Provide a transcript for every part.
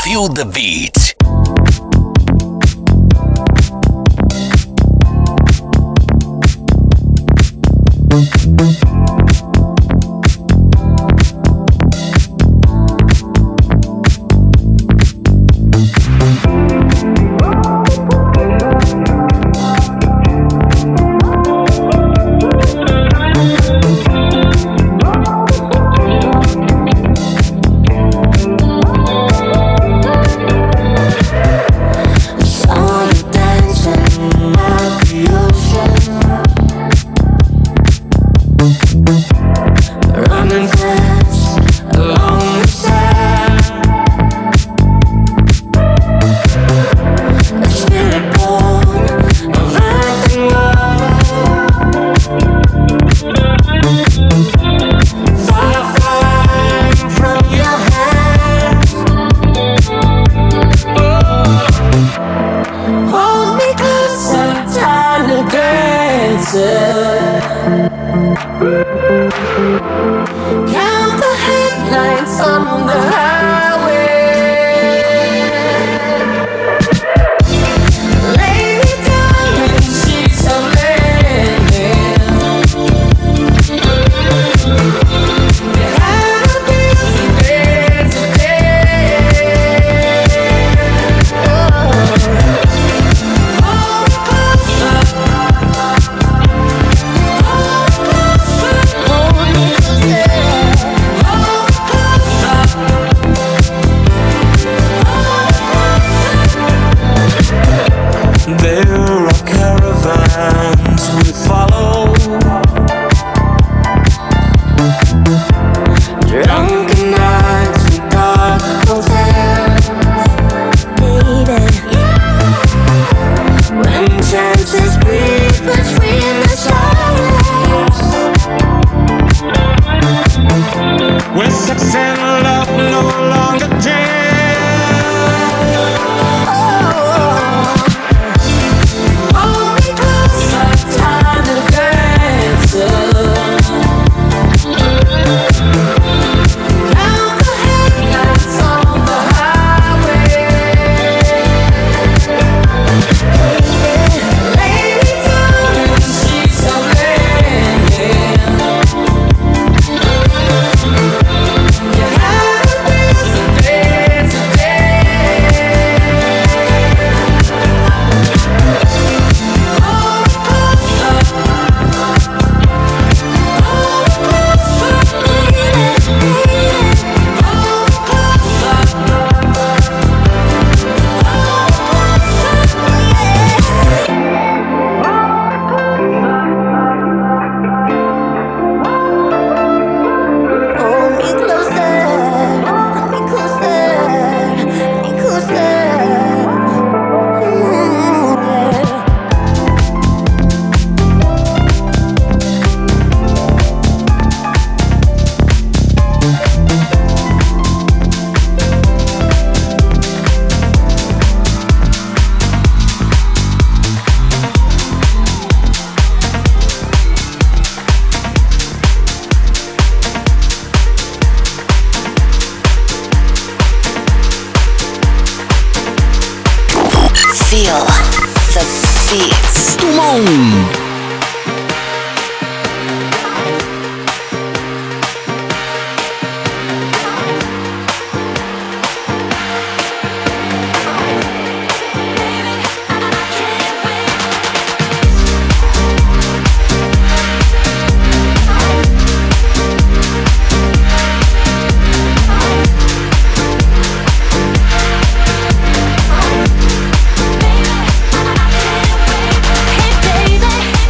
Feel the beat. Feel the beats. Tout le monde. Hey baby,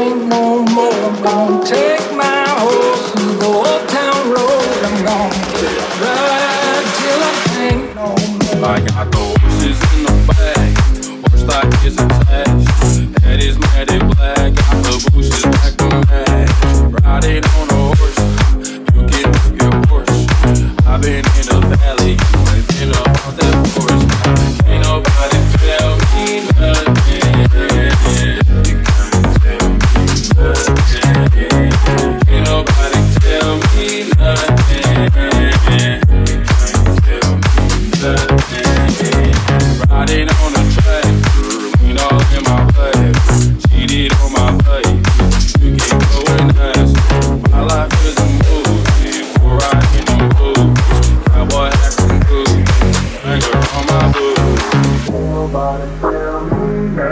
can't no more. I'm gonna take my horse to the old town road. I'm gonna ride till I can't no more. I got the horses in the bag, horse stock is attached. Head is matted black, got the bushes back to back. Riding on a horse, you can whip your Porsche. I've been in the valley, I've been up on that forest. Can't nobody tell me nothing. You can't tell me nothing. Can't nobody tell me nothing. You can't tell me nothing. Riding on the track, lean all in my blood. Cheated on my buddy, you can't go and ask. My life is a movie, we're riding on boots. Cowboy hat from boots, finger on my boots. Nobody tell me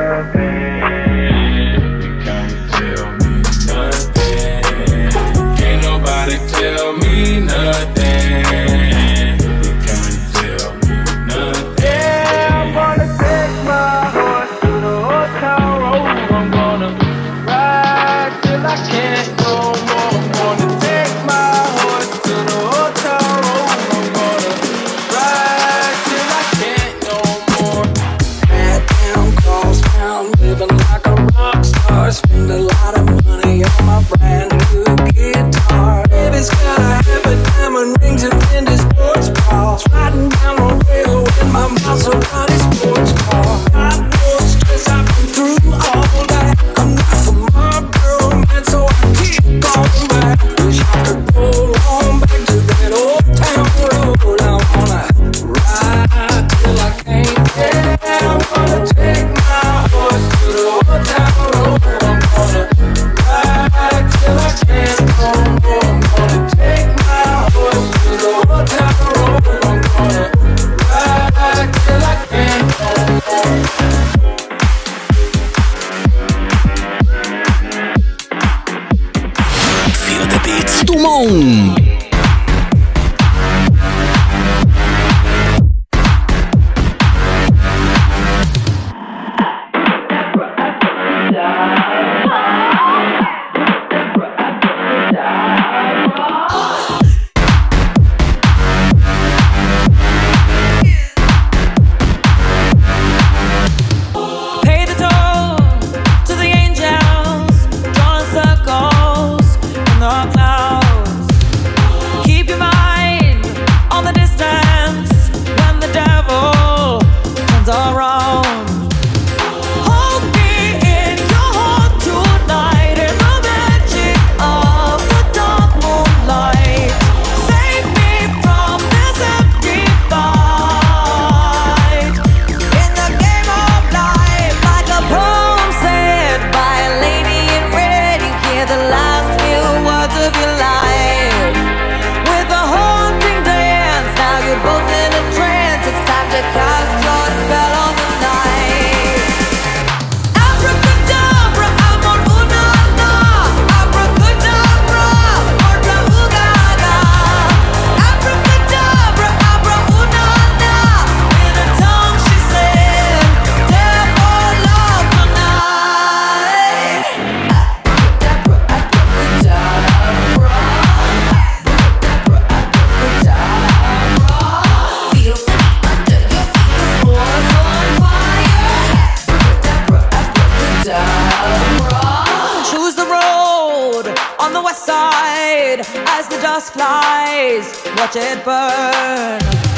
nothing. You can't tell me nothing. Can't nobody tell me nothing. You can't tell me nothing. I'm gonna take my horse to the old town road. I'm gonna ride till I can't no more. I'm gonna take my horse to the old town road. I'm gonna ride till I can't no more. Head down, cross town, living like a rock star. Spend a lot of money on my brand new guitar. Baby's gotta have a diamond rings and vintage sports bras. Riding down the rail in my Maserati sports car. I know stress I've been through all that. I'm not from my girl, man, so I keep going back. Wish I could go on back to that old town road. I wanna ride till I can't. Yeah, I'm gonna take my horse to the old town road. I'm gonna ride till I can't no more. I'm gonna take my horse to the old town road. I'm gonna ride till I can't no more. Feel the beat. Dumont. Pay the toll to the angels, drawing circles in the clouds. Keep your mind on the distance when the devil turns around. Hold me in your heart tonight in the magic of the dark moonlight. Save me from this empty fight. In the game of life, like a poem said by a lady in red, you hear the last few words of your life. With a haunting dance, now you're both in a trance. It's time to cast your spell on the night. Abracadabra, amor, una, na. Abracadabra, orca, ugaga. Abracadabra, abra, una, na. In a tongue she said, dare for love tonight. Abracadabra, abracadabra. Feel the beat under your feet, the floor's on fire. Abracadabra. Choose the road on the west side as the dust flies. Watch it burn.